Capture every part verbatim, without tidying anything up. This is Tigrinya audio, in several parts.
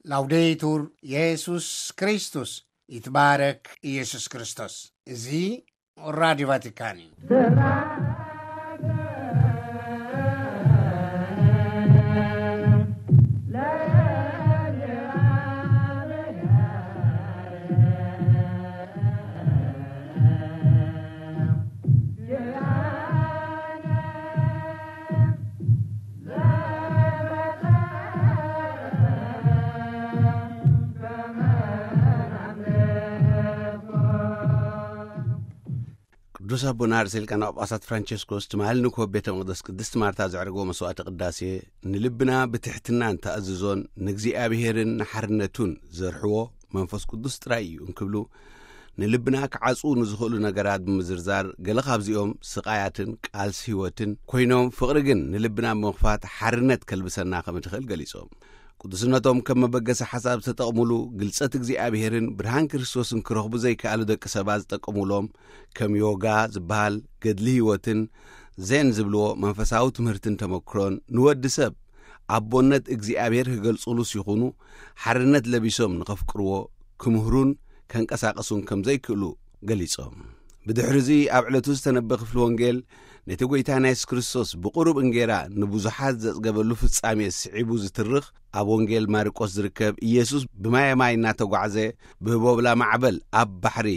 ላውዴቱር ኢየሱስ ክርስቶስ ይትባረክ ኢየሱስ ክርስቶስ እዚ ራዲዮ ቫቲካን እዩ። ቅዱስ አቡነ አርሴል ሊቃነ ጳጳሳት ፍራንቼስኮስ ትማል ንኮ ቤተ መቅደስ ቅድስት ማርታ ዘዕርጎ መስዋዕት ቅዳሴ ንልብና ብትሕትና እንተኣዝዞን ንእግዚአብሔርን ሓርነቱን ዘርሕዎ መንፈስ ቅዱስ ጥራይ እዩ እንክብሉ ንልብና ክዓጹ ንዝኽእሉ ነገራት ብምዝርዛር ገለ ካብዚኦም ስቃያትን ቃልሲ ህይወትን ኮይኖም ፍቕሪ ግን ንልብና ብምኽፋት ሓርነት ከልብሰና ከም ትኽእል ገሊጾም ቅዱስነቶም ከም መበገሰ ሓሳብ ተጠቕሙሉ ግልጸት እግዚአብሔርን ብርሃን ክርስቶስን ክረኽቡ ዘይከኣሉ ደቂ ሰባት ዝጠቀሙሎም ከም ዮጋ ዝበሃል ገድሊ ህይወትን ዜን ዝብልዎ መንፈሳዊ ትምህርትን ተመክሮን ንወዲ ሰብ ኣቦነት እግዚአብሔር ክገልጹሉ ሲኹኑ ሓርነት ለቢሶም ንኸፍቅርዎ ክምህሩን ከንቀሳቀሱን ከም ዘይክእሉ ገሊጾም ብድሕሪዚ ኣብ ዕለቱ ዝተነበ ክፍሊ ወንጌል ነቲ ጐይታና ኢየሱስ ክርስቶስ ብቁሩብ እንጌራ ንብዙሓት ዘጽገበሉ ፍጻሜ ስዒቡ ዝትርኽ ኣብ ወንጌል ማርቆስ ዝርከብ ኢየሱስ ብማየማይ እናተጓዕዘ ብህቦብላ ማዕበል ኣብ ባሕሪ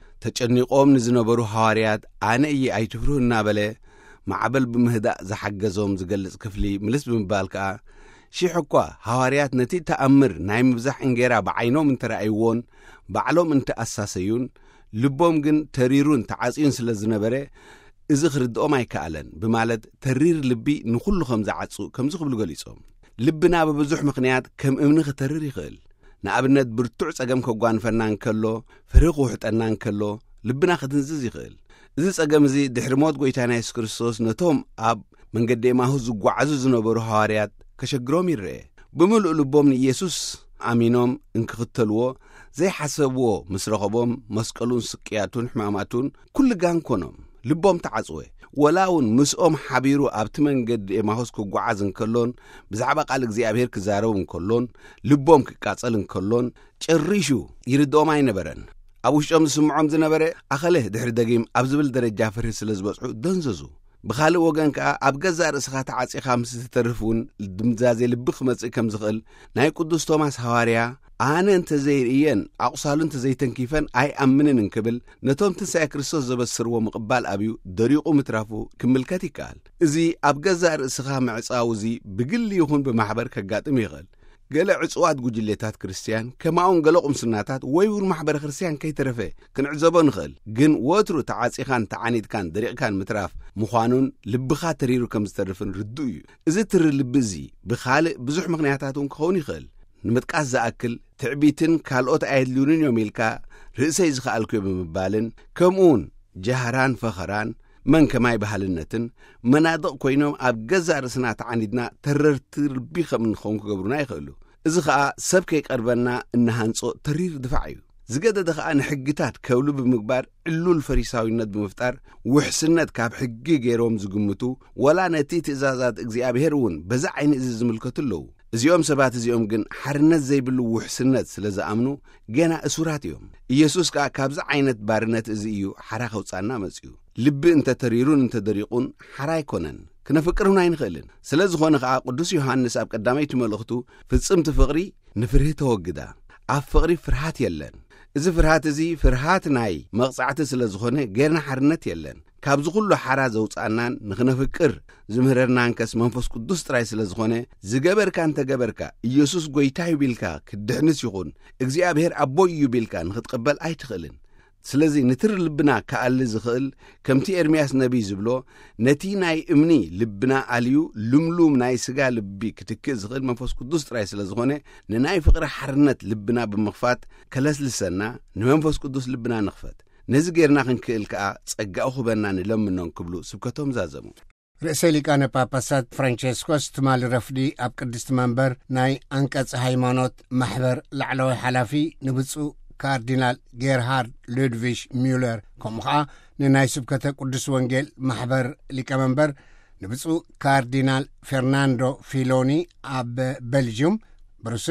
ተጨኒቖም ንዝነበሩ ሐዋርያት ኣነ እየ ኣይትፍሩህ እናበለ ማዕበል ብምህዳእ ዝሓገዞም ዝገልጽ ክፍሊ ምልስ ብምባል ከዓ ሺሕ እኳ ሐዋርያት ነቲ ተኣምር ናይ ምብዛሕ እንጌራ ብዓይኖም እንተረኣይዎን ባዕሎም እንተኣሳሰዩን ልቦም ግን ተሪሩን ተዓጽዩን ስለ ዝነበረ እዚ ክርድኦም ኣይከኣለን ብማለት ተሪር ልቢ ንኹሉ ከም ዝዓጹ ከም ዝኽብሉ ገሊጾም ልብና ብብዙሕ ምኽንያት ከም እምኒ ክተርር ይኽእል ንኣብነት ብርቱዕ ጸገም ከጓንፈና እንከሎ ፍርኺ ውሕጠና እንከሎ ልብና ክትንዝዝ ይኽእል እዚ ጸገም እዚ ድሕሪ ሞት ጐይታና ኢየሱስ ክርስቶስ ነቶም ኣብ መንገዲ ኤማሁስ ዝጓዓዙ ዝነበሩ ሐዋርያት ከሸግሮም ይርአ ብምሉእ ልቦም ንኢየሱስ ኣሚኖም እንክኽተልዎ ዘይሓሰብዎ ምስ ረኸቦም መስቀሉን ስቅያቱን ሕማማቱን ኩሉ ጋን ኮኖም ልቦም ተዓጽወ ወላውን ምስኦም ሓቢሩ ኣብቲ መንገዲ ኤማሁስ ክጓዓዝ እንከሎን ብዛዕባ ቃል እግዚአብሔር ክዛረቡ እንከሎን ልቦም ክቃጸል እንከሎን ጭሪሹ ይርድኦም ኣይነበረን ኣብ ውሽጦም ዝስምዖም ዝነበረ ኣኸለ ድሕሪ ደጊም ኣብ ዝብል ደረጃ ፍርሒ ስለ ዝበጽሑ ደንዘዙ ብኻልእ ወገን ከዓ ኣብ ገዛእ ርእስኻ ተዓጺኻ ምስ ዝተተርፍውን ድምዛዜ ልቢ ክመጽእ ከም ዝኽእል ናይ ቅዱስ ቶማስ ሐዋርያ ኣነ እንተዘይርእየን ኣቑሳሉ እንተዘይተንኪፈን ኣይኣምንን እንክብል ነቶም ትንሣኤ ክርስቶስ ዘበስርዎ ምቕባል ኣብዩ ደሪቑ ምትራፉ ክምልከት ይከኣል እዚ ኣብ ገዛእ ርእስኻ ምዕጻው እዚ ብግሊ ይኹን ብማሕበር ከጋጥም ይኽእል ገለ ዕጽዋት ጉጅሌታት ክርስቲያን ከማውን ገለ ቁምስናታት ወይ እውን ማሕበረ ክርስቲያን ከይተረፈ ክንዕዘቦ ንኽእል ግን ወትሩ ተዓጺኻን ተዓኒትካን ደሪቕካን ምትራፍ ምዃኑን ልብኻ ተሪሩ ከም ዝተርፍን ርዱእ እዩ እዚ ትሪ ልቢ እዚ ብኻልእ ብዙሕ ምኽንያታት እውን ክኸውን ይኽእል ንምጥቃስ ዝኣክል ትዕቢትን ካልኦት ኣየድልዩንን እዮም ኢልካ ርእሰይ ዝኸኣልኩዮ ብምባልን ከምኡውን ጃህራን ፈኸራን መንከማይ ባህልነትን መናድቕ ኮይኖም ኣብ ገዛእ ርእስና ተዓኒድና ተረርቲ ልቢ ከም ንኸውን ክገብሩና ይኽእሉ እዚ ከዓ ሰብ ከይቀርበና እናሃንጾ ተሪር ድፋዕ እዩ ዝገደደ ከዓ ንሕግታት ከብሉ ብምግባር ዕሉል ፈሪሳዊነት ብምፍጣር ውሕስነት ካብ ሕጊ ገይሮም ዝግምቱ ወላ ነቲ ትእዛዛት እግዚአብሔር እውን በዛ ዓይኒ እዚ ዝምልከቱ ኣለዉ እዚኦም ሰባት እዚኦም ግን ሓርነት ዘይብሉ ውሕስነት ስለ ዝኣምኑ ገና እሱራት እዮም ኢየሱስ ከዓ ካብዚ ዓይነት ባርነት እዚ እዩ ሓራ ከውፃና መጽኡ ልቢ እንተተሪሩን እንተደሪቑን ሓራ ኣይኮነን ክነፍቅር እውን ኣይንኽእልን ስለ ዝኾነ ከዓ ቅዱስ ዮሐንስ ኣብ ቀዳመይቲ መልእኽቱ ፍጽምቲ ፍቕሪ ንፍርሂ ተወግዳ ኣብ ፍቕሪ ፍርሃት የለን እዚ ፍርሃት እዚ ፍርሃት ናይ መቕጻዕቲ ስለ ዝኾነ ገርና ሓርነት የለን ካብዚ ኩሉ ሓራ ዘውፃናን ንኽነፍቅር ዝምህረናን ከስ መንፈስ ቅዱስ ጥራይ ስለ ዝኾነ ዝገበርካ እንተገበርካ ኢየሱስ ጐይታ እዩ ቢልካ ክድሕንስ ይኹን እግዚአብሔር ኣቦይ እዩ ቢልካ ንኽትቀበል ኣይትኽእልን ስለዚ ንትር ልብና ከኣሊ ዝኽእል ከምቲ ኤርምያስ ነቢይ ዝብሎ ነቲ ናይ እምኒ ልብና ኣልዩ ልምሉም ናይ ስጋ ልቢ ክትክእ ዝኽእል መንፈስ ቅዱስ ጥራይ ስለ ዝኾነ ንናይ ፍቕሪ ሓርነት ልብና ብምኽፋት ከለስልሰና ንመንፈስ ቅዱስ ልብና ንኽፈት ነዚ ጌርና ክንክእል ከዓ ጸጋኡ ኽበና ንለምኖን ክብሉ ስብከቶም ዛዘሙ ርእሰ ሊቃነ ጳጳሳት ፍራንቼስኮስ ትማል ረፍዲ ኣብ ቅድስቲ መንበር ናይ አንቀጽ ሃይማኖት ማሕበር ላዕለዋይ ሓላፊ ንብፁዕ ካርዲናል ጌርሃርድ ሉድቪሽ ሚለር ከምኡ ከዓ ንናይ ስብከተ ቅዱስ ወንጌል ማሕበር ሊቀመንበር ንብፁዕ ካርዲናል ፌርናንዶ ፊሎኒ ኣብ ቤልጅየም ብሩስል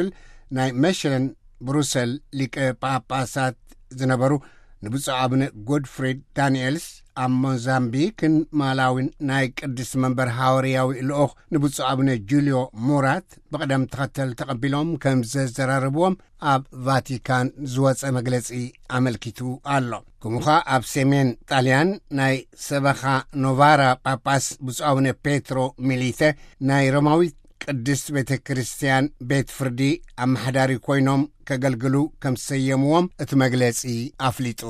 ናይ መሽለን ብሩሰል ሊቀ ጳጳሳት ዝነበሩ ንብፁዕ አቡነ ጎድፍሬድ ዳንኤልስ ኣብ ሞዛምቢክን ማላዊን ናይ ቅዱስ መንበር ሐዋርያዊ ልኡኽ ንብፁዕ አቡነ ጁልዮ ሙራት ብቅደም ተኸተል ተቐቢሎም ከም ዘዘራርብዎም ኣብ ቫቲካን ዝወፀ መግለጺ ኣመልኪቱ ኣሎ። ከምኡኻ ኣብ ሰሜን ጣልያን ናይ ሰበኻ ኖቫራ ጳጳስ ብፁዕ አቡነ ፔትሮ ሚሊተ ናይ ሮማዊት ቅድስት ቤተ ክርስቲያን ቤት ፍርዲ ኣመሓዳሪ ኮይኖም ከገልግሉ ከም ሰየምዎም እቲ መግለጺ ኣፍሊጡ።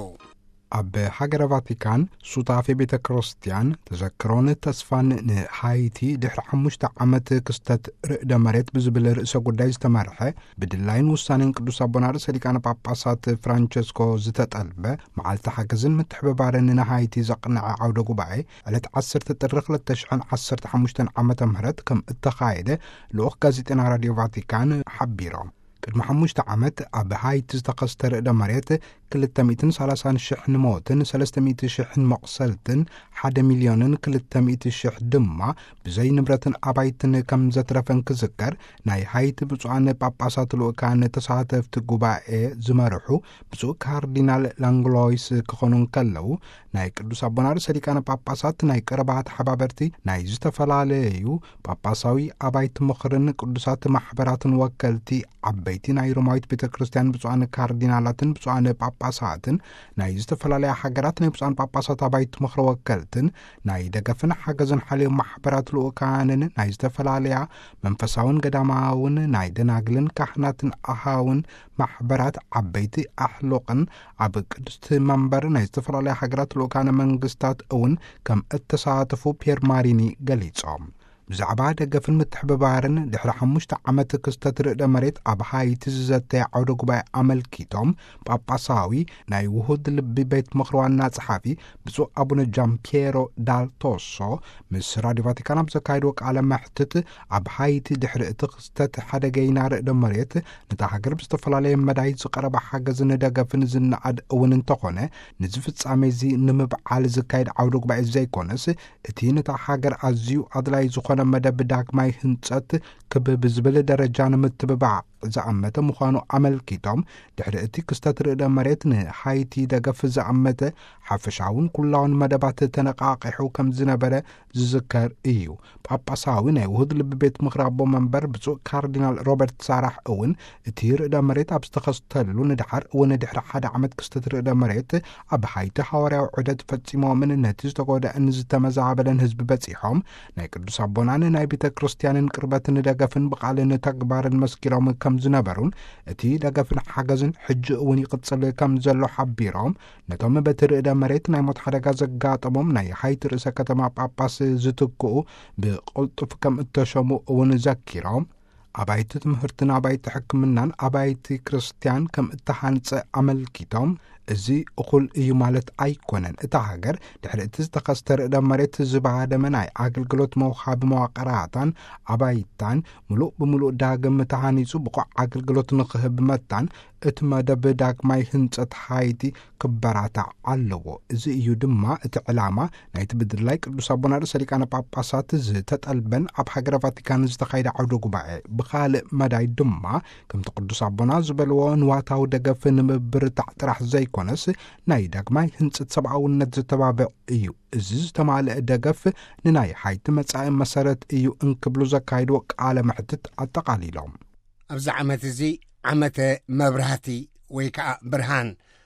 ኣብ ሃገረ ቫቲካን ሱታፌ ቤተ ክርስቲያን ተዘክሮን ተስፋን ንሃይቲ ድሕሪ ሓሙሽተ ዓመት ክስተት ርእደ መሬት ብዝብል ርእሰ ጉዳይ ዝተመርሐ ብድላይን ውሳኔን ቅዱስ አቡነ ርእሰ ሊቃነ ጳጳሳት ፍራንቸስኮ ዝተጠልበ መዓልቲ ሓገዝን ምትሕብባርን ንሃይቲ ዘቕንዐ ዓውደ ጉባኤ ዕለት ዓሰርተ ጥሪ ሁለት ሺህ ዓሰርተ ሓሙሽተ ዓመተ ምህረት ከም እተኻየደ ልኡኽ ጋዜጤና ራድዮ ቫቲካን ሓቢሮም። ቅድሚ ሓሙሽተ ዓመት ኣብ ሃይቲ ዝተኸስተ ርእደ መሬት ክልተ ሚእቲ ሰላሳን ሽሕ ንሞትን ሰለስተ ሚእቲ ሽሕ መቕሰልትን ሓደ ሚልዮንን ክልተ ሚእቲ ሽሕ ድማ ብዘይ ንብረትን ኣባይትን ከም ዘትረፈን ክዝከር ናይ ሃይቲ ብፁዓን ጳጳሳት ልኡካን ተሳተፍቲ ጉባኤ ዝመርሑ ብፁዕ ካርዲናል ላንግሎይስ ክኾኑን ከለዉ ናይ ቅዱስ አቡነ ርእሰ ሊቃነ ጳጳሳት ናይ ቀረባት ሓባበርቲ ናይ ዝተፈላለዩ ጳጳሳዊ ኣባይቲ ምኽርን ቅዱሳት ማሕበራትን ወከልቲ ዓበይቲ ናይ ሮማዊት ቤተ ክርስቲያን ብፁዓን ካርዲናላትን ብፁዓን ጳጳሳትን ናይ ዝተፈላለዩ ሃገራት ናይ ብፁዓን ጳጳሳት ኣባይቲ ምኽሪ ወከልትን ናይ ደገፍን ሓገዝን ሓልዮም ማሕበራት ልኡካንን ናይ ዝተፈላለያ መንፈሳውን ገዳማውን ናይ ደናግልን ካህናትን ኣሃውን ማሕበራት ዓበይቲ ኣሕሎቕን ኣብ ቅድስቲ መንበር ናይ ዝተፈላለዩ ሃገራት ልኡካነ መንግስታት እውን ከም እተሳተፉ ፒየር ማሪኒ ገሊጾም። ብዛዕባ ደገፍን ምትሕብባርን ድሕሪ ሓሙሽተ ዓመት ክስተት ርእደ መሬት ኣብ ሃይቲ ዝዘተየ ዓውደ ጉባኤ ኣመልኪቶም ጳጳሳዊ ናይ ውሁድ ልቢ ቤት ምኽሪ ዋና ጸሓፊ ብፁዕ አቡነ ጃምፒየሮ ዳልቶሶ ምስ ራድዮ ቫቲካን ኣብ ዘካየድዎ ቃለ መሕትት ኣብ ሃይቲ ድሕሪ እቲ ክስተት ሓደገይና ርእደ መሬት ነታ ሃገር ብዝተፈላለየ መዳይ ዝቐረበ ሓገዝን ደገፍን ዝነኣድ እውን እንተኾነ ንዚ ፍጻሜ እዚ ንምብዓል ዝካየድ ዓውደ ጉባኤ ዘይኮነስ እቲ ነታ ሃገር ኣዝዩ ኣድላይ ዝኾነ መደብ ዳግማይ ህንጸት ክብብ ዝብል ደረጃ ንምትብባዕ ዝኣመተ ምዃኑ ኣመልኪቶም ድሕሪ እቲ ክስተት ርእደ መሬት ንሃይቲ ደገፍ ዝኣመተ ሓፈሻውን ኩላውን መደባት ተነቃቂሑ ከም ዝነበረ ዝዝከር እዩ። ጳጳሳዊ ናይ ውሁድ ልቢ ቤት ምኽሪ ኣቦ መንበር ብፁዕ ካርዲናል ሮበርት ሳራሕ እውን እቲ ርእደ መሬት ኣብ ዝተኸስተሉ ንድሓር እውን ድሕሪ ሓደ ዓመት ክስተት ርእደ መሬት ኣብ ሃይቲ ሓዋርያዊ ዑደት ፈጺሞምን ነቲ ዝተጎድአን ዝተመዛበለን ህዝቢ በፂሖም ናይ ቅዱስ አቦናን ናይ ቤተ ክርስቲያንን ቅርበትን ደገፍን ብቓልን ተግባርን መስኪሮም ከም ዝነበሩን እቲ ደገፍን ሓገዝን ሕጂ እውን ይቕጽል ከም ዘሎ ሓቢሮም ነቶም በቲ ርእደ መሬት ናይ ሞት ሓደጋ ዘጋጠሞም ናይ ሃይቲ ርእሰ ከተማ ጳጳስ ዝትክኡ ብቕልጡፍ ከም እተሸሙ እውን ዘኪሮም ኣባይቲ ትምህርትን ኣባይቲ ሕክምናን ኣባይቲ ክርስቲያን ከም እተሃንጸ ኣመልኪቶም እዚ እኹል እዩ ማለት ኣይኮነን። እታ ሃገር ድሕሪ እቲ ዝተኸስተ ርእደ መሬት ዝባሃደመ ናይ ኣገልግሎት መውሃቢ መዋቕራታን ኣባይታን ሙሉእ ብምሉእ ዳግም ተሃኒጹ ብቑዕ ኣገልግሎት ንኽህብ መታን እቲ መደብ ዳግማይ ህንጸት ሃይቲ ክበራታዕ ኣለዎ። እዚ እዩ ድማ እቲ ዕላማ ናይቲ ብድላይ ቅዱስ አቡነ ርእሰ ሊቃነ ጳጳሳት ዝተጠልበን ኣብ ሃገረ ቫቲካን ዝተኻየደ ዓውደ ጉባኤ ብኻልእ መዳይ ድማ ከምቲ ቅዱስ አቡና ዝበልዎ ንዋታዊ ደገፍ ንምብርታዕ ጥራሕ ዘይኮነስ ናይ ዳግማይ ህንጸት ሰብኣውነት ዝተባብዕ እዩ። እዚ ዝተማልአ ደገፍ ንናይ ሃይቲ መጻኢ መሰረት እዩ እንክብሉ ዘካይድዎ ቃለ መሕትት ኣጠቓሊሎም ኣብዚ ዓመት እዚ ዓመተ መብራህቲ ወይ ከዓ ብርሃን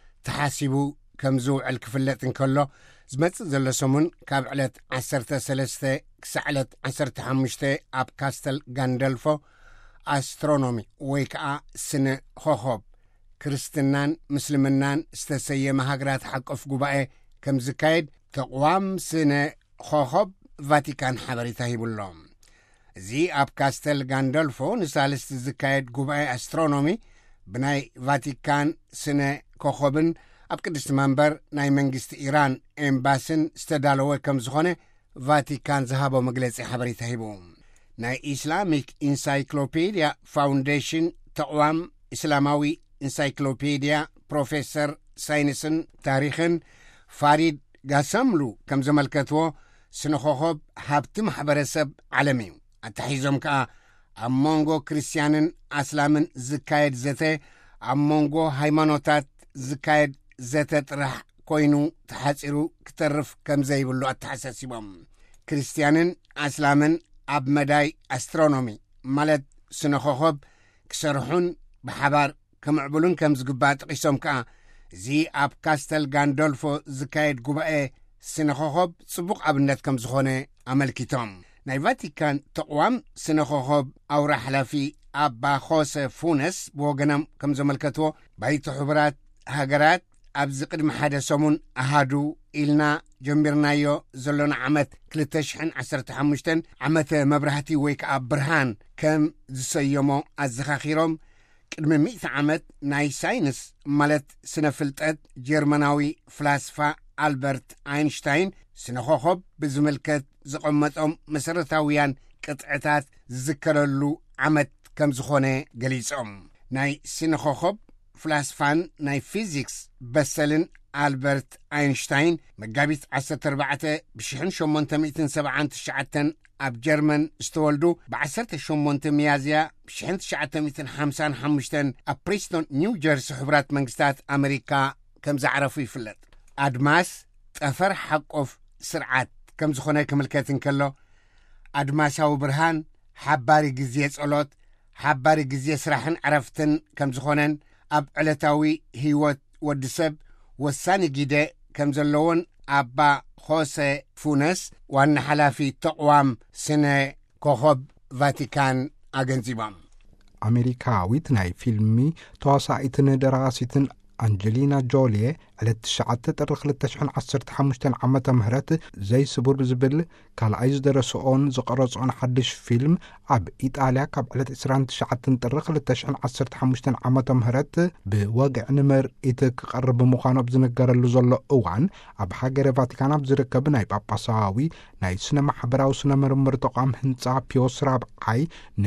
ተሓሲቡ ከም ዝውዕል ክፍለጥ እንከሎ ዝመጽእ ዘሎ ሰሙን ካብ ዕለት ዓሰርተ ሰለስተ ክሳዕ ዕለት ዓሰርተ ሓሙሽተ ኣብ ካስተል ጋንደልፎ ኣስትሮኖሚ ወይ ከዓ ስነ ኮኸብ ክርስትናን ምስልምናን ዝተሰየመ ሃገራት ሓቆፍ ጉባኤ ከም ዝካየድ ተቋም ስነ ኮኸብ ቫቲካን ሓበሬታ ሂብሎም። እዚ ኣብ ካስተል ጋንደልፎ ንሳልስቲ ዝካየድ ጉባኤ ኣስትሮኖሚ ብናይ ቫቲካን ስነ ኮኸብን ኣብ ቅድስቲ መንበር ናይ መንግስቲ ኢራን ኤምባስን ዝተዳለወ ከም ዝኾነ ቫቲካን ዝሃቦ መግለጺ ሓበሬታ ሂቡ። ናይ ኢስላሚክ ኢንሳይክሎፔድያ ፋውንዴሽን ተቋም እስላማዊ ኢንሳይክሎፔድያ ፕሮፌሰር ሳይንስን ታሪኽን ፋሪድ ጋሰምሉ ከም ዘመልከትዎ ስነ ኮኸብ ሃብቲ ማሕበረሰብ ዓለም እዩ። ኣታሒዞም ከዓ ኣብ መንጎ ክርስቲያንን ኣስላምን ዝካየድ ዘተ ኣብ መንጎ ሃይማኖታት ዝካየድ ዘተ ጥራሕ ኮይኑ ተሓፂሩ ክተርፍ ከም ዘይብሉ ኣተሓሳሲቦም ክርስቲያንን ኣስላምን ኣብ መዳይ ኣስትሮኖሚ ማለት ስነኾኾብ ክሰርሑን ብሓባር ከምዕብሉን ከም ዝግባእ ጠቂሶም ከዓ እዚ ኣብ ካስተል ጋንዶልፎ ዝካየድ ጉባኤ ስነኾኾብ ጽቡቕ ኣብነት ከም ዝኾነ ኣመልኪቶም ናይ ቫቲካን ተቕዋም ስነኾኾብ ኣውራ ሓላፊ ኣባ ኾሰ ፉነስ ብወገኖም ከም ዘመልከትዎ ባይተ ሕቡራት ሃገራት ኣብዚ ቅድሚ ሓደ ሰሙን ኣሃዱ ኢልና ጀሚርናዮ ዘሎና ዓመት ክልተ ሽሕን ዓሰርተ ሓሙሽተን ዓመተ መብራህቲ ወይ ከዓ ብርሃን ከም ዝሰየሞ ኣዘኻኺሮም ቅድሚ ሚእቲ ዓመት ናይ ሳይንስ ማለት ስነ ፍልጠት ጀርመናዊ ፍላስፋ ኣልበርት ኣይንሽታይን ስነኾኾብ ብዝምልከት ዝቐመጦም መሰረታውያን ቅጥዕታት ዝዝከረሉ ዓመት ከም ዝኾነ ገሊጾም ናይ ስነኾኾብ ፍላስፋን ናይ ፊዚክስ በሰልን ኣልበርት ኣይንሽታይን መጋቢት ዓሰርተ ኣርባዕተ ብሽሕን ሸሞንተ ሰብዓን ትሽዓተን ኣብ ጀርመን ዝተወልዱ ብዓሰርተ ሸሞንተ ሚያዝያ ብሽሕን ትሽዓተ ሓምሳን ሓሙሽተን ኣብ ፕሪስቶን ኒው ጀርሲ ሕቡራት መንግስታት ኣሜሪካ ከም ዝዓረፉ ይፍለጥ ኣድማስ ጠፈር ሓቆፍ ስርዓት ከም ዝኾነ ክምልከት እንከሎ ኣድማሳዊ ብርሃን ሓባሪ ግዜ ጸሎት ሓባሪ ግዜ ስራሕን ዕረፍትን ከም ዝኾነን ኣብ ዕለታዊ ህይወት ወዲ ሰብ ወሳኒ ግደ ከም ዘለዎን ኣባ ኾሰ ፉነስ ዋና ሓላፊ ተቕዋም ስነ ኮኸብ ቫቲካን ኣገንዚቦም ኣሜሪካዊት ናይ ፊልሚ ተዋሳኢትን ደራሲትን አንጀሊና ጆሊ ዕለት ትሽዓተ ጥሪ ክልተ ሽሕን ዓሰርተ ሓሙሽተን ዓመተ ምህረት ዘይስቡር ብዝብል ካልኣይ ዝደረስኦን ዝቐረጾን ሓድሽ ፊልም ኣብ ኢጣልያ ካብ ዕለት ዕስራን ትሽዓተን ጥሪ ክልተ ሽሕን ዓሰርተ ሓሙሽተን ዓመተ ምህረት ብወግዕ ንምርኢት ክቐርብ ምዃኑ ኣብ ዝነገረሉ ዘሎ እዋን ኣብ ሃገረ ቫቲካን ኣብ ዝርከብ ናይ ጳጳሳዊ ናይ ስነ ማሕበራዊ ስነ ምርምር ተቋም ህንጻ ፒዮስ ራብዓይ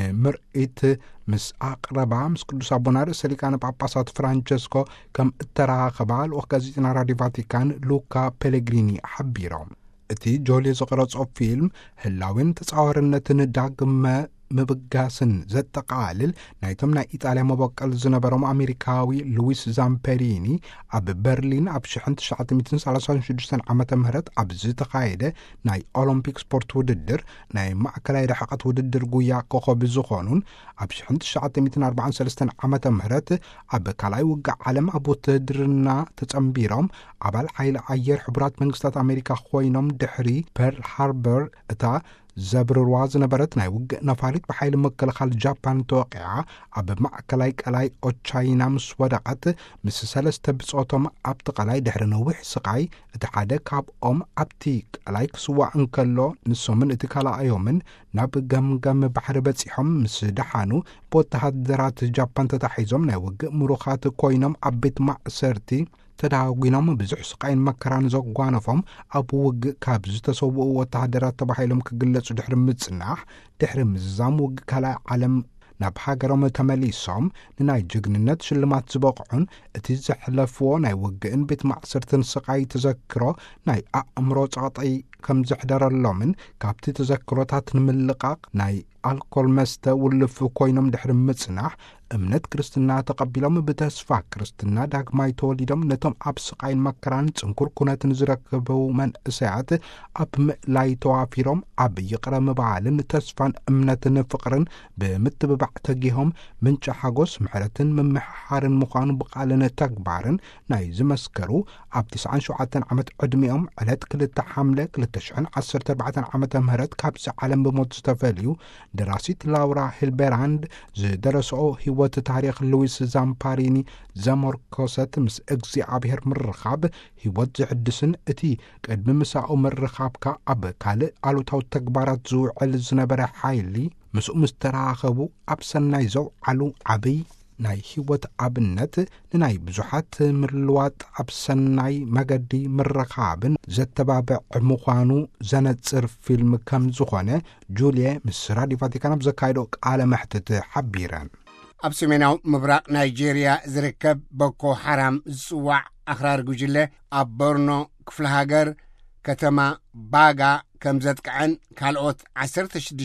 ንምርኢት ምስ ኣቕረባ ምስ ቅዱስ ኣቦና ርእሰ ሊቃነ ጳጳሳት ፍራንቸስኮ ከም እተራኸባ ልኡኽ ጋዜጠና ራድዮ ቫቲካን ሉካ ፔሌግሪኒ ሓቢሮም እቲ ጆሊ ዝቐረጾ ፊልም ህላዊን ተጻዋርነትን ዳግመ ምብጋስን ዘጠቃልል ናይቶም ናይ ኢጣልያ መበቀል ዝነበሮም ኣሜሪካዊ ሉዊስ ዛምፔሪኒ ኣብ በርሊን ኣብ ሽሕን ትሽዓተ ሰላሳን ሽዱሽተን ዓመተ ምህረት ኣብ ዝተኻየደ ናይ ኦሎምፒክ ስፖርት ውድድር ናይ ማእከላይ ርሕቐት ውድድር ጉያ ኮኸብ ዝኾኑን ኣብ ሽሕን ትሽዓተ ኣርባዓን ሰለስተን ዓመተ ምህረት ኣብ ካልኣይ ውግእ ዓለም ኣብ ውትድርና ተጸምቢሮም ኣባል ሓይሊ ኣየር ሕቡራት መንግስታት ኣሜሪካ ኮይኖም ድሕሪ ፐርል ሃርበር እታ ዘብርዋ ዝነበረት ናይ ውግእ ነፋሪት ብሓይሊ መከላኸሊ ጃፓን ተወቂዓ ኣብ ማእከላይ ቀላይ ኦቻይና ምስ ወደቐት ምስ ሰለስተ ብጾቶም ኣብቲ ቀላይ ድሕሪ ነዊሕ ስቃይ እቲ ሓደ ካብኦም ኣብቲ ቀላይ ክስዋዕ እንከሎ ንሶምን እቲ ካልኣዮምን ናብ ገምገም ባሕሪ በፂሖም ምስ ደሓኑ ብወተሃደራት ጃፓን ተታሒዞም ናይ ውግእ ምሩኻት ኮይኖም ኣብ ቤት ማእሰርቲ ተዳጒኖም ብዙሕ ስቃይን መከራን ዘጓነፎም ኣብ ውግእ ካብ ዝተሰውኡ ወተሃደራት ተባሂሎም ክግለጹ ድሕሪ ምጽናሕ ድሕሪ ምዛም ውግእ ካልኣይ ዓለም ናብ ሃገሮም ተመሊሶም ንናይ ጅግንነት ሽልማት ዝበቕዑን እቲ ዘሕለፍዎ ናይ ውግእን ቤት ማእሰርትን ስቃይ ተዘክሮ ናይ ኣእምሮ ጸቕጠይ ከም ዘሕደረሎምን ካብቲ ተዘክሮታት ንምልቃቕ ናይ ኣልኮል መስተ ውልፍ ኮይኖም ድሕሪ ምጽናሕ እምነት ክርስትና ተቐቢሎም ብተስፋ ክርስትና ዳግማይ ተወሊዶም ነቶም ኣብ ስቃይን መከራን ጽንኩር ኩነትን ዝረከቡ መንእሰያት ኣብ ምእላይ ተዋፊሮም ኣብ ይቕረ ምባልን ተስፋን እምነትን ፍቕርን ብምትብባዕ ተጊሆም ምንጭ ሓጎስ ምሕረትን ምምሕሓርን ምዃኑ ብቓልን ተግባርን ናይ ዝመስከሩ ኣብ ትስዓን ሸውዓተን ዓመት ዕድሚኦም ዕለት ክልተ ሓምለ ክልተ ሽሕን ዓሰርተ ኣርባዕተ ዓመተ ምህረት ካብዚ ዓለም ብሞት ዝተፈልዩ ደራሲት ላውራ ሂልቤራንድ ዝደረስኦ ህይወት ታሪክ ሉዊስ ዛምፓሪኒ ዘመርኮሰት ምስ እግዚአብሔር ምርኻብ ህይወት ዝሕድስን እቲ ቅድሚ ምሳኡ ምርኻብካ ኣብ ካልእ ኣሉታዊ ተግባራት ዝውዕል ዝነበረ ሓይሊ ምስኡ ምስ ተራኸቡ ኣብ ሰናይ ዘውዓሉ ዓብይ ናይ ህይወት ኣብነት ንናይ ብዙሓት ምልዋጥ ኣብ ሰናይ መገዲ ምርኻብን ዘተባብዕ ምዃኑ ዘነጽር ፊልም ከም ዝኾነ ጁልየ ምስ ራድዮ ቫቲካን ኣብ ዘካይዶ ቃለ መሕትት ሓቢረን ኣብ ሰሜናዊ ምብራቕ ናይጄርያ ዝርከብ ቦኮ ሓራም ዝጽዋዕ ኣኽራር ጉጅለ ኣብ ቦርኖ ክፍለ ሃገር ከተማ ባጋ ከም ዘጥቅዐን ካልኦት ዓሰርተ ሽዱሽተ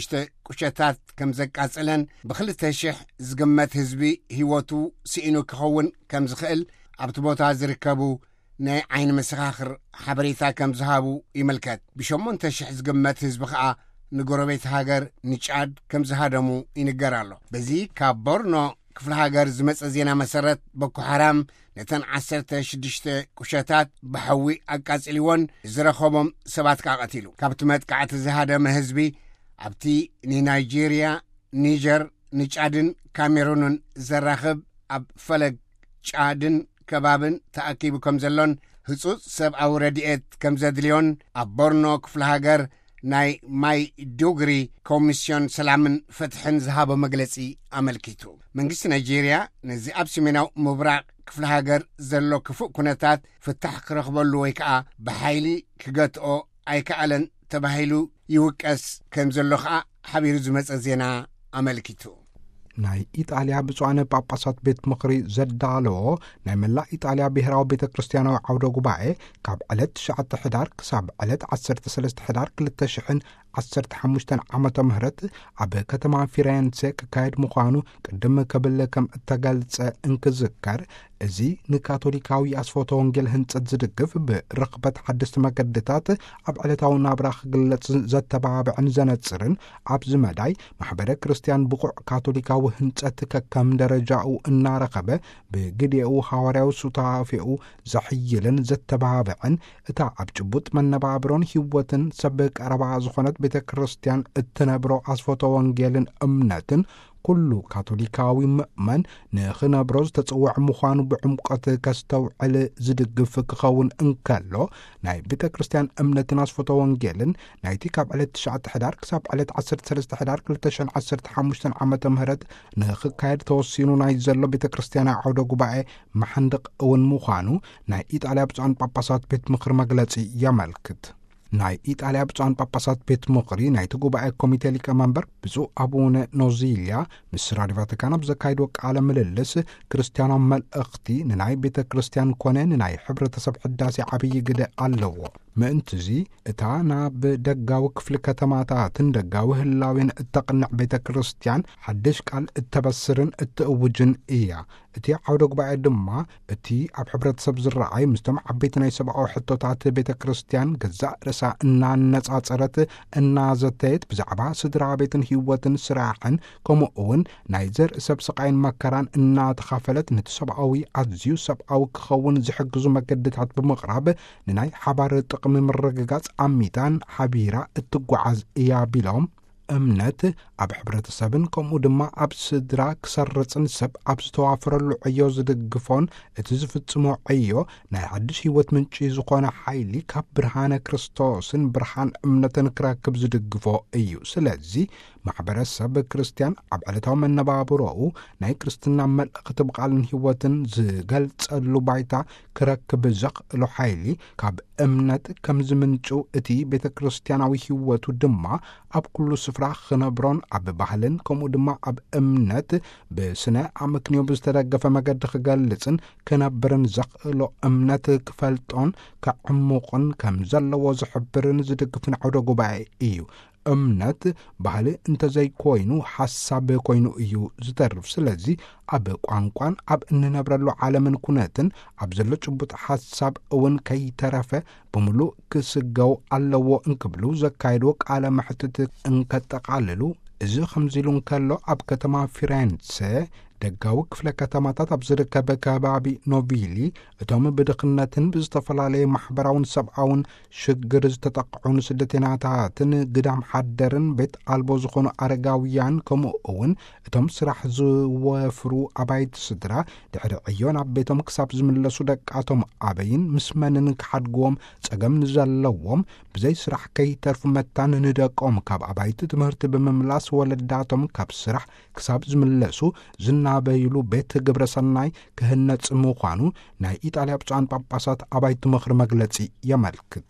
ቁሸታት ከም ዘቃጽለን ብክልተ ሽሕ ዝግመት ህዝቢ ህይወቱ ሲኢኑ ክኸውን ከም ዝኽእል ኣብቲ ቦታ ዝርከቡ ናይ ዓይኒ መሰኻኽር ሓበሬታ ከም ዝሃቡ ይምልከት። ብሸሞንተ ሽሕ ዝግመት ህዝቢ ከዓ ንጎረቤት ሃገር ንጫድ ከም ዝሃደሙ ይንገር ኣሎ። በዚ ካብ ቦርኖ ክፍለ ሃገር ዝመጸ ዜና መሰረት ቦኮ ሓራም ነተን ዓሰርተ ሽዱሽተ ቁሸታት ብሓዊ ኣቃጺልዎን ዝረኸቦም ሰባት ካቐቲሉ ካብቲ መጥቃዕቲ ዝሃደመ ህዝቢ ኣብቲ ንናይጄርያ፣ ኒጀር፣ ንጫድን ካሜሩንን ዘራኽብ ኣብ ፈለግ ጫድን ከባብን ተኣኪቡ ከም ዘሎን ህጹጽ ሰብኣዊ ረድኤት ከም ዘድልዮን ኣብ ቦርኖ ክፍለ ሃገር ናይ ማይ ዶግሪ ኮሚስዮን ሰላምን ፍትሕን ዝሃበ መግለጺ ኣመልኪቱ መንግስቲ ናይጄርያ ነዚ ኣብ ሰሜናዊ ምብራቕ ክፍለ ሃገር ዘሎ ክፉእ ኩነታት ፍታሕ ክረኽበሉ ወይ ከዓ ብሓይሊ ክገትኦ ኣይከኣለን ተባሂሉ ይውቀስ ከም ዘሎ ከዓ ሓቢሩ ዝመጸ ዜና ኣመልኪቱ። ናይ ኢጣልያ ብፁዓነ ጳጳሳት ቤት ምኽሪ ዘዳለዎ ናይ መላእ ኢጣልያ ብሔራዊ ቤተ ክርስቲያናዊ ዓውደ ጉባኤ ካብ ዕለት ትሽዓተ ሕዳር ክሳብ ዕለት ዓሰርተ ሰለስተ ሕዳር ክልተ ሽሕን ዓሰርተ ሓሙሽተን ዓመተ ምህረት ኣብ ከተማ ፊሬንሴ ክካየድ ምዃኑ ቅድም ከብል ከም እተገልጸ እንክዝከር እዚ ንካቶሊካዊ ኣስፎቶ ወንጌል ህንጸት ዝድግፍ ብርኽበት ሓድስቲ መገድታት ኣብ ዕለታዊ ናብራ ክግለጽ ዘተባብዕን ዘነጽርን ኣብዚ መዳይ ማሕበረ ክርስቲያን ብቑዕ ካቶሊካዊ ህንጸት ከከም ደረጃኡ እናረኸበ ብግዲኡ ሓዋርያዊ ሱታፊኡ ዘሕይልን ዘተባብዕን እታ ኣብ ጭቡጥ መነባብሮን ህይወትን ሰብ ቀረባ ዝኾነት ቤተ ክርስቲያን እትነብሮ ኣስፎቶ ወንጌልን እምነትን ኩሉ ካቶሊካዊ ምእመን ንኽነብሮ ዝተጽውዕ ምዃኑ ብዕምቆት ከስተውዕል ዝድግፍ ክኸውን እንከሎ ናይ ቤተ ክርስቲያን እምነትን ኣስፎቶ ወንጌልን ናይቲ ካብ ዕለት ትሽዓተ ሕዳር ክሳብ ዕለት ዓሰርተ ሰለስተ ሕዳር ክልተ ሽሕን ዓሰርተ ሓሙሽተን ዓመተ ምህረት ንኽካየድ ተወሲኑ ናይ ዘሎ ቤተ ክርስቲያናዊ ዓውደ ጉባኤ መሐንድቕ እውን ምዃኑ ናይ ኢጣልያ ብፁዓን ጳጳሳት ቤት ምኽሪ መግለጺ ያመልክት። ናይ ኢጣልያ ብፁዓን ጳጳሳት ቤት ምኽሪ ናይቲ ጉባኤ ኮሚቴ ሊቀመንበር ብፁዕ አቡነ ኖዚልያ ምስ ራድዮ ቫቲካን ኣብ ዘካይድዎ ቃለ ምልልስ ክርስቲያናዊ መልእኽቲ ንናይ ቤተ ክርስቲያን ኮነ ንናይ ሕብረተሰብ ሕዳሴ ዓብዪ ግደ ኣለዎ። ምእንትዚ እታ ናብ ደጋዊ ክፍሊ ከተማታትን ደጋዊ ህላዊን እተቕንዕ ቤተ ክርስቲያን ሓድሽ ቃል እተበስርን እትእውጅን እያ። እቲ ዓውደ ጉባኤ ድማ እቲ ኣብ ሕብረተሰብ ዝረአይ ምስቶም ዓበይቲ ናይ ሰብኣዊ ሕቶታት ቤተ ክርስቲያን ገዛእ ርእሳ እናነጻጸረት እናዘተየት ብዛዕባ ስድራ ቤትን ህይወትን ስራሕን ከምኡ እውን ናይ ዘርኢ ሰብ ስቃይን መከራን እናተኻፈለት ነቲ ሰብኣዊ ኣዝዩ ሰብኣዊ ክኸውን ዝሕግዙ መገድታት ብምቕራብ ንናይ ሓባር ጥቕሚ ምርግጋጽ ኣሚታን ሓቢራ እትጓዓዝ እያ ቢሎም እምነት ኣብ ሕብረተሰብን ከምኡ ድማ ኣብ ስድራ ክሰርጽን ሰብ ኣብ ዝተዋፈረሉ ዕዮ ዝድግፎን እቲ ዝፍጽሞ ዕዮ ናይ ሓድሽ ህይወት ምንጪ ዝኾነ ሓይሊ ካብ ብርሃነ ክርስቶስን ብርሃን እምነትን ክረክብ ዝድግፎ እዩ። ስለዚ ማሕበረሰብ ክርስቲያን ኣብ ዕለታዊ መነባብሮኡ ናይ ክርስትና መልእኽቲ ብቓልን ህይወትን ዝገልጸሉ ባይታ ክረክብ ዘኽእሎ ሓይሊ ካብ እምነት ከም ዝምንጩ እቲ ቤተ ክርስቲያናዊ ህይወቱ ድማ ኣብ ኩሉ ስፍራ ክነብሮን ኣብ ባህልን ከምኡ ድማ ኣብ እምነት ብስነ ኣመክንዮ ብዝተደገፈ መገዲ ክገልጽን ክነብርን ዘኽእሎ እምነት ክፈልጦን ከዕሙቕን ከም ዘለዎ ዝሕብርን ዝድግፍን ዓውደ ጉባኤ እዩ። እምነት ባህሊ እንተዘይኮይኑ ሓሳብ ኮይኑ እዩ ዝተርፍ። ስለዚ ኣብ ቋንቋን ኣብ እንነብረሉ ዓለምን ኩነትን ኣብ ዘሎ ጭቡጥ ሓሳብ እውን ከይተረፈ ብምሉእ ክስገው ኣለዎ እንክብሉ ዘካይድዎ ቃለ መሕትት እንከጠቃልሉ እዚ ከምዚሉ እንከሎ ኣብ ከተማ ፊሬንሴ ደጋዊ ክፍለ ከተማታት ኣብ ዝርከበ ከባቢ ኖቪሊ እቶም ብድኽነትን ብዝተፈላለየ ማሕበራውን ሰብኣውን ሽግር ዝተጠቕዑን ስደተኛታትን ግዳም ሓደርን ቤት ኣልቦ ዝኾኑ ኣረጋውያን ከምኡ እውን እቶም ስራሕ ዝወፍሩ ኣባይቲ ስድራ ድሕሪ ዕዮ ናብ ቤቶም ክሳብ ዝምለሱ ደቃቶም ኣበይን ምስ መንን ክሓድግዎም ጸገም ንዘለዎም ብዘይ ስራሕ ከይተርፉ መታን ንደቆም ካብ ኣባይቲ ትምህርቲ ብምምላስ ወለዳቶም ካብ ስራሕ ክሳብ ዝምለሱ ዝና በይሉ ቤት ግብረ ሰናይ ክህነጽ ምዃኑ ናይ ኢጣልያ ብፁዓን ጳጳሳት ኣባይቲ ምኽሪ መግለጺ የመልክት።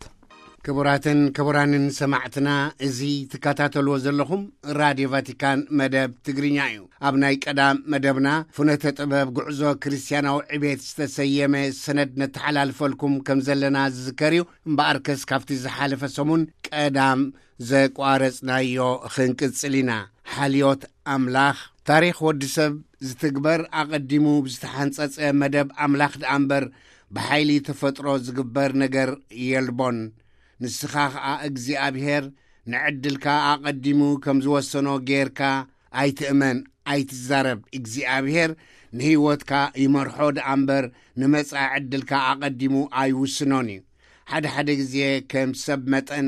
ክቡራትን ክቡራንን ሰማዕትና እዚ ትከታተልዎ ዘለኹም ራድዮ ቫቲካን መደብ ትግርኛ እዩ። ኣብ ናይ ቀዳም መደብና ፍኖተ ጥበብ ጉዕዞ ክርስቲያናዊ ዕቤት ዝተሰየመ ሰነድ ነተሓላልፈልኩም ከም ዘለና ዝዝከር እዩ። እምበኣርከስ ካብቲ ዝሓለፈ ሰሙን ቀዳም ዘቋረጽናዮ ክንቅጽል ኢና። ሓልዮት ኣምላኽ ታሪኽ ወዲ ሰብ ዝትግበር ኣቐዲሙ ብዝተሓንጸጸ መደብ ኣምላኽ ደኣ እምበር ብሓይሊ ተፈጥሮ ዝግበር ነገር የልቦን። ንስኻ ኸዓ እግዚኣብሔር ንዕድልካ ኣቐዲሙ ከም ዝወሰኖ ጌርካ ኣይትእመን፣ ኣይትዛረብ። እግዚኣብሔር ንህይወትካ ይመርሖ ደኣ እምበር ንመጻኢ ዕድልካ ኣቐዲሙ ኣይውስኖን እዩ። ሓደ ሓደ ግዜ ከም ሰብ መጠን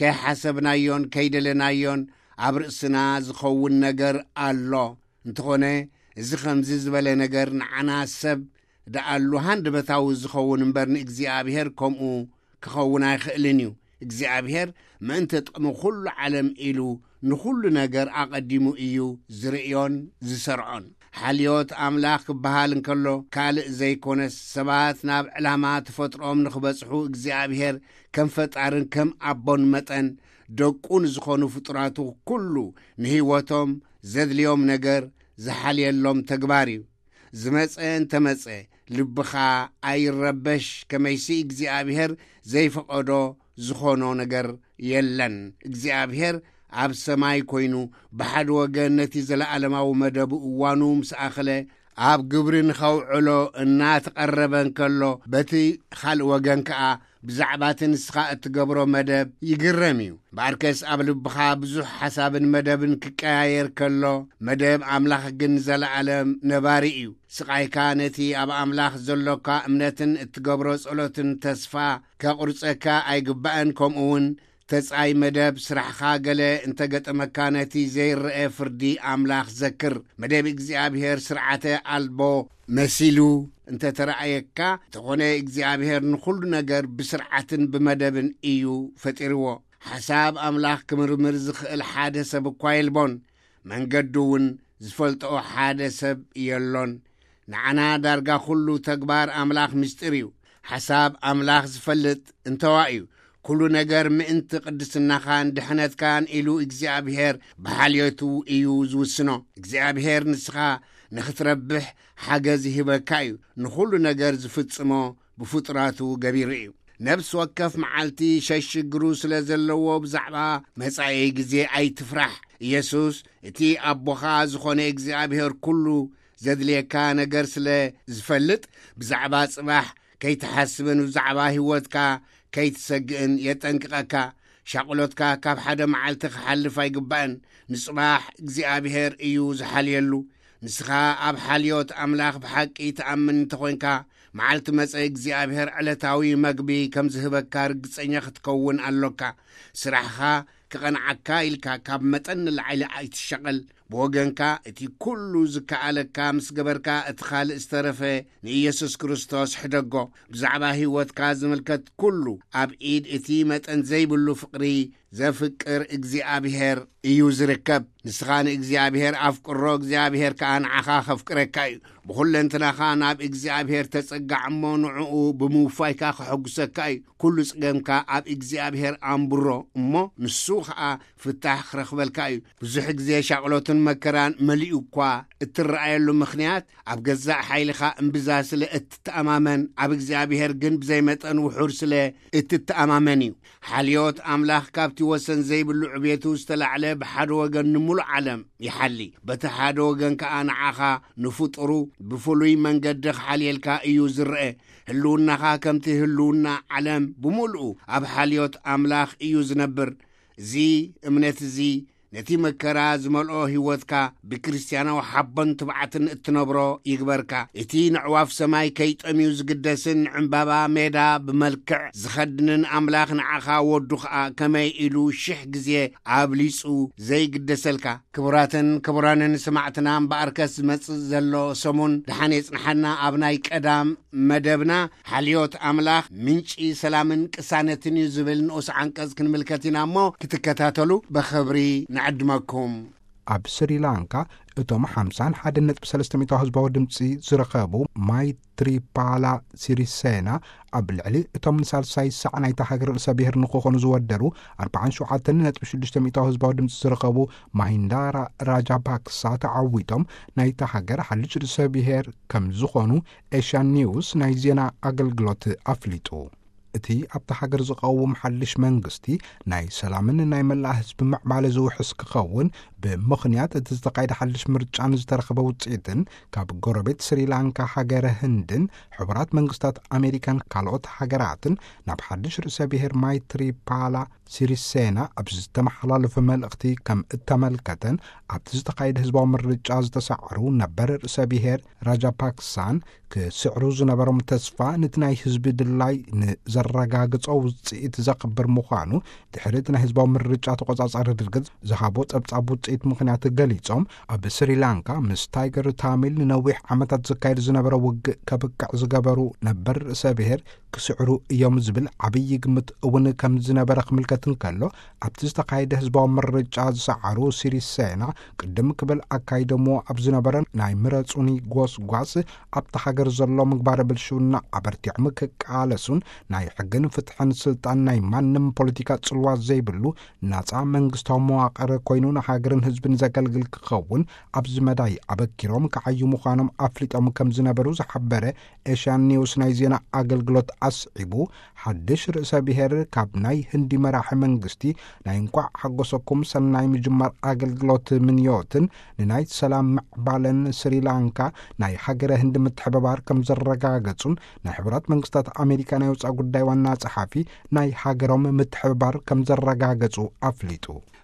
ከይሓሰብናዮን ከይደለናዮን ኣብ ርእስና ዝኸውን ነገር ኣሎ። እንተኾነ እዚ ከምዚ ዝበለ ነገር ንዓና ሰብ ደኣሉ ሃንደበታዊ ዝኸውን እምበር ንእግዚኣብሔር ከምኡ ክኸውን ኣይኽእልን እዩ። እግዚኣብሔር ምእንተ ጥቕሚ ኩሉ ዓለም ኢሉ ንኩሉ ነገር ኣቐዲሙ እዩ ዝርእዮን ዝሰርዖን። ሓልዮት ኣምላኽ ክበሃል እንከሎ ካልእ ዘይኮነስ ሰባት ናብ ዕላማ ተፈጥሮም ንኽበጽሑ እግዚኣብሔር ከም ፈጣርን ከም ኣቦን መጠን ደቁ ንዝኾኑ ፍጡራቱ ኩሉ ንህይወቶም ዘድልዮም ነገር ዝሓልየሎም ተግባር እዩ። ዝመፀ እንተመፀ ልብኻ ኣይረበሽ። ከመይሲ እግዚኣብሔር ዘይፈቐዶ ዝኾኖ ነገር የለን። እግዚኣብሔር ኣብ ሰማይ ኮይኑ ብሓደ ወገን ነቲ ዘለዓለማዊ መደቡ እዋኑ ምስ ኣኸለ ኣብ ግብሪ ንኸውዕሎ እናተቐረበ እንከሎ በቲ ካልእ ወገን ከዓ ብዛዕባቲ ንስኻ እትገብሮ መደብ ይግረም እዩ። በኣርከስ ኣብ ልብኻ ብዙሕ ሓሳብን መደብን ክቀያየር ከሎ መደብ ኣምላኽ ግን ዘለዓለም ነባሪ እዩ። ስቓይካ ነቲ ኣብ ኣምላኽ ዘሎካ እምነትን እትገብሮ ጸሎትን ተስፋ ከቑርፀካ ኣይግባእን። ከምኡውን ተጻይ መደብ ስራሕኻ ገለ እንተገጠመካ ነቲ ዘይርአ ፍርዲ ኣምላኽ ዘክር። መደብ እግዚኣብሔር ስርዓተ ኣልቦ መሲሉ እንተ ተረኣየካ ተኾነ እግዚአብሔር ንኹሉ ነገር ብስርዓትን ብመደብን እዩ ፈጢርዎ። ሓሳብ ኣምላኽ ክምርምር ዝኽእል ሓደ ሰብ እኳ የልቦን። መንገዱ እውን ዝፈልጦ ሓደ ሰብ የሎን። ንዓና ዳርጋ ኩሉ ተግባር ኣምላኽ ምስጢር እዩ። ሓሳብ ኣምላኽ ዝፈልጥ እንተዋ እዩ። ኩሉ ነገር ምእንቲ ቅድስናኻን ድሕነትካን ኢሉ እግዚአብሔር ብሓልዮቱ እዩ ዝውስኖ። እግዚአብሔር ንስኻ ንኽትረብሕ ሓገዝ ይህበካ እዩ። ንኹሉ ነገር ዝፍጽሞ ብፍጡራቱ ገቢሩ እዩ። ነብስ ወከፍ መዓልቲ ሸሽግሩ ስለ ዘለዎ ብዛዕባ መጻኢ ግዜ ኣይትፍራሕ። ኢየሱስ እቲ ኣቦኻ ዝኾነ እግዚአብሔር ኩሉ ዘድልየካ ነገር ስለ ዝፈልጥ ብዛዕባ ጽባሕ ከይትሓስብን ብዛዕባ ህይወትካ ከይትሰግእን የጠንቅቐካ። ሻቕሎትካ ካብ ሓደ መዓልቲ ክሓልፍ ኣይግባእን። ንጽባሕ እግዚአብሔር እዩ ዝሓልየሉ። ንስኻ ኣብ ሓልዮት ኣምላኽ ብሓቂ ተኣምን እንተኾንካ መዓልቲ መጸ እግዚአብሔር ዕለታዊ መግቢ ከም ዝህበካ ርግጸኛ ክትከውን ኣሎካ። ስራሕኻ ክቐንዓካ ኢልካ ካብ መጠን ንላዕሊ ኣይትሸቐል። ብወገንካ እቲ ኩሉ ዝከኣለካ ምስ ገበርካ እቲ ካልእ ዝተረፈ ንኢየሱስ ክርስቶስ ሕደጎ። ብዛዕባ ህይወትካ ዝምልከት ኩሉ ኣብ ኢድ እቲ መጠን ዘይብሉ ፍቕሪ ዘፍቅር እግዚአብሔር እዩ ዝርከብ። ንስኻ ንእግዚአብሔር ኣፍቅሮ፣ እግዚአብሔር ከዓ ንዓኻ ከፍቅረካ እዩ። ብኹለንትናኻ ናብ እግዚአብሔር ተጸጋዕ እሞ ንዕኡ ብምውፋይካ ክሐጉሰካ እዩ። ኩሉ ጽገምካ ኣብ እግዚአብሔር ኣንብሮ እሞ ንሱ ከዓ ፍታሕ ክረኽበልካ እዩ። ብዙሕ ግዜ ሻቕሎትን መከራን መሊኡ እኳ እትረኣየሉ ምኽንያት ኣብ ገዛእ ሓይልኻ እምብዛ ስለ እትተኣማመን፣ ኣብ እግዚአብሔር ግን ብዘይመጠን ውሑር ስለ እትተኣማመን እዩ። ሓልዮት ኣምላኽ ካብቲ ወሰን ዘይብሉ ዕቤቱ ዝተላዕለ ብሓደ ወገን ንሙሉእ ዓለም ይሓሊ። በቲ ሓደ ወገን ከዓ ንዓኻ ንፍጡሩ ብፍሉይ መንገዲ ክሓልየልካ እዩ ዝርአ። ህልውናኻ ከምቲ ህልውና ዓለም ብምሉኡ ኣብ ሓልዮት ኣምላኽ እዩ ዝነብር። እዚ እምነት እዚ ነቲ መከራ ዝመልኦ ህይወትካ ብክርስቲያናዊ ሓቦን ትብዓትን እትነብሮ ይግበርካ። እቲ ንዕዋፍ ሰማይ ከይጠምዩ ዝግደስን ዕምባባ ሜዳ ብመልክዕ ዝኸድንን ኣምላኽ ንዓኻ ወዱ ከዓ ከመይ ኢሉ ሽሕ ግዜ ኣብሊጹ ዘይግደሰልካ። ክቡራትን ክቡራንን ሰማዕትና እምበኣርከስ ዝመጽእ ዘሎ ሰሙን ድሓን የጽንሐና ኣብ ናይ ቀዳም መደብና ሓልዮት ኣምላኽ ምንጪ ሰላምን ቅሳነትን እዩ ዝብል ንኡስ ዓንቀጽ ክንምልከት ኢና እሞ ክትከታተሉ በኽብሪ ንዕድመኩም። ኣብ ስሪላንካ እቶም ሓምሳን ሓደ ነጥቢ ሰለስተ ሚእታዊ ህዝባዊ ድምፂ ዝረኸቡ ማይትሪፓላ ሲሪሴና ኣብ ልዕሊ እቶም ንሳልሳይ ሳዕ ናይታ ሃገር ርእሰ ብሔር ንክኾኑ ዝወደሩ ኣርባዓን ሸውዓተ ነጥቢ ሽዱሽተ ሚእታዊ ህዝባዊ ድምፂ ዝረኸቡ ማሂንዳራ ራጃፓክሳ ተዓዊቶም ናይታ ሃገር ሓልጭ ርእሰ ብሔር ከም ዝኾኑ ኤሽያ ኒውስ ናይ ዜና ኣገልግሎት ኣፍሊጡ። እቲ ኣብቲ ሃገር ዝቐውም ሓድሽ መንግስቲ ናይ ሰላምን ናይ መላእ ህዝቢ ምዕባለ ዝውሕስ ክኸውን ብምኽንያት እቲ ዝተኻየደ ሓድሽ ምርጫን ዝተረኸበ ውፅኢትን ካብ ጎረቤት ስሪላንካ ሃገረ ህንድን ሕቡራት መንግስታት ኣሜሪካን ካልኦት ሃገራትን ናብ ሓድሽ ርእሰ ብሔር ማይትሪፓላ ሲሪሴና ኣብ ዝተመሓላለፈ መልእኽቲ ከም እተመልከተን ኣብቲ ዝተኻየደ ህዝባዊ ምርጫ ዝተሰዕሩ ነበር ርእሰ ብሔር ራጃፓክሳን ክስዕሩ ዝነበሮም ተስፋ ነቲ ናይ ህዝቢ ድላይ ንዘረጋግጾ ውፅኢት ዘኽብር ምዃኑ ድሕሪ እቲ ናይ ህዝባዊ ምርጫ ተቆጻጻሪ ድርገጽ ዝሃቦ ጸብጻብ ውፅኢት ምኽንያት ገሊጾም ኣብ ስሪላንካ ምስ ታይገር ታሚል ንነዊሕ ዓመታት ዝካየድ ዝነበረ ውግእ ከብቅዕ ዝገበሩ ነበር ርእሰ ብሔር ክስዕሩ እዮም ዝብል ዓብዪ ግምት እውን ከም ዝነበረ ክምልከት እንከሎ ኣብቲ ዝተኻየደ ህዝባዊ ምርጫ ዝሰዓሩ ሲሪሴና ቅድም ክብል ኣካይደሞ ኣብ ዝነበረ ናይ ምረጹኒ ጎስጓስ ኣብቲ ሃገር ዘሎ ምግባረ ብልሽውና ኣበርቲዖም ክቃለሱን ናይ ሕግን ፍትሕን ስልጣን ናይ ማንም ፖለቲካ ጽልዋ ዘይብሉ ናጻ መንግስታዊ መዋቕር ኮይኑ ንሃገርን ህዝብን ዘገልግል ክኸውን ኣብዚ መዳይ ኣበኪሮም ክዓዩ ምዃኖም ኣፍሊጦም ከም ዝነበሩ ዝሓበረ ኤሽያን ኒውስ ናይ ዜና ኣገልግሎት ኣስዒቡ ሓድሽ ርእሰ ብሔር ካብ ናይ ህንዲ መራሒ መንግስቲ ናይ እንኳዕ ሓጎሰኩም ሰናይ ምጅማር ኣገልግሎት ምንዮትን ንናይ ሰላም ምዕባለን ስሪላንካ ናይ ሃገረ ህንዲ ምትሕብባር ከም ዘረጋገጹን ናይ ሕቡራት መንግስታት ኣሜሪካ ናይ ወፃኢ ጉዳይ ዋና ጸሓፊ ናይ ሃገሮም ምትሕብባር ከም ዘረጋገጹ ኣፍሊጡ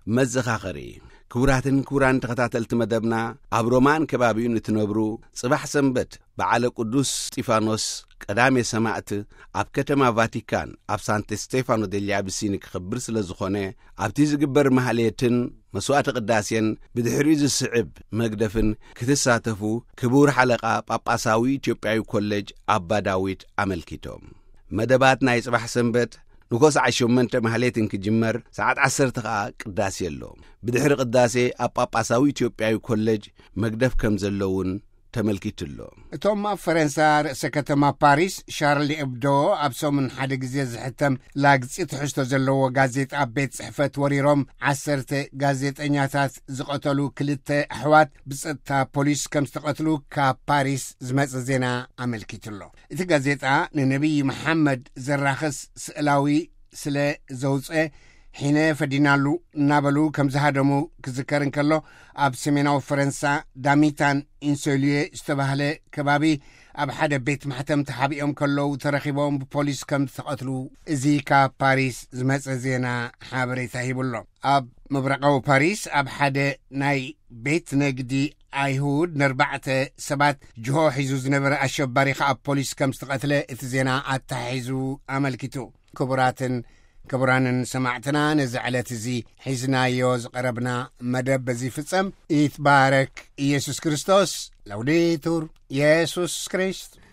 መዘኻኸሪ ክቡራትን ክቡራን ተኸታተልቲ መደብና ኣብ ሮማን ከባቢውን እትነብሩ ጽባሕ ሰንበት በዓለ ቅዱስ ስጢፋኖስ ቀዳሜ ሰማዕቲ ኣብ ከተማ ቫቲካን ኣብ ሳንተ ስቴፋኖ ዴሊ አቢሲኒ ክኽብር ስለ ዝኾነ ኣብቲ ዝግበር ማህሌትን መስዋዕቲ ቅዳሴን ብድሕሪኡ ዝስዕብ መግደፍን ክትሳተፉ ክቡር ሓለቓ ጳጳሳዊ ኢትዮጵያዊ ኮሌጅ ኣባ ዳዊት ኣመልኪቶም መደባት ናይ ጽባሕ ሰንበት ንኮስ ዓሸመንተ ማህሌትን ክጅመር ሰዓት ዓሰርተ ኸዓ ቅዳሴ ኣሎ ብድሕሪ ቅዳሴ ኣብ ጳጳሳዊ ኢትዮጵያዊ ኮሌጅ መግደፍ ከም ዘለውን ተመልኪትሎ እቶም ኣብ ፈረንሳ ርእሰ ከተማ ፓሪስ ሻርሊ ኤብዶ ኣብ ሰሙን ሓደ ግዜ ዝሕተም ላግፂ ትሕዝቶ ዘለዎ ጋዜጣ ቤት ጽሕፈት ወሪሮም ዓሰርተ ጋዜጠኛታት ዝቐተሉ ክልተ ኣሕዋት ብጸጥታ ፖሊስ ከም ዝተቐትሉ ካብ ፓሪስ ዝመጸ ዜና ኣመልኪትሎ እቲ ጋዜጣ ንነቢይ መሐመድ ዘራኽስ ስእላዊ ስለ ዘውፀ ሒነ ፈዲናሉ እናበሉ ከም ዝሃደሙ ክዝከር እንከሎ ኣብ ሰሜናዊ ፈረንሳ ዳሚታን ኢንሶሊየ ዝተባህለ ከባቢ ኣብ ሓደ ቤት ማሕተም ተሓቢኦም ከለዉ ተረኺቦም ብፖሊስ ከም ዝተቐትሉ እዚ ካብ ፓሪስ ዝመጸ ዜና ሓበሬታ ሂብሎ ኣብ ምብራቃዊ ፓሪስ ኣብ ሓደ ናይ ቤት ነግዲ ኣይሁድ ነርባዕተ ሰባት ጅሆ ሒዙ ዝነበረ ኣሸባሪ ኣብ ፖሊስ ከም ዝተቐትለ እቲ ዜና ኣታሒዙ ኣመልኪቱ ክቡራትን ክቡራንን ሰማዕትና ነዚ ዕለት እዚ ሒዝናዮ ዝቐረብና መደብ በዚ ፍጸም ይትባረክ ኢየሱስ ክርስቶስ ላውዴቱር ኢየሱስ ክርስቶስ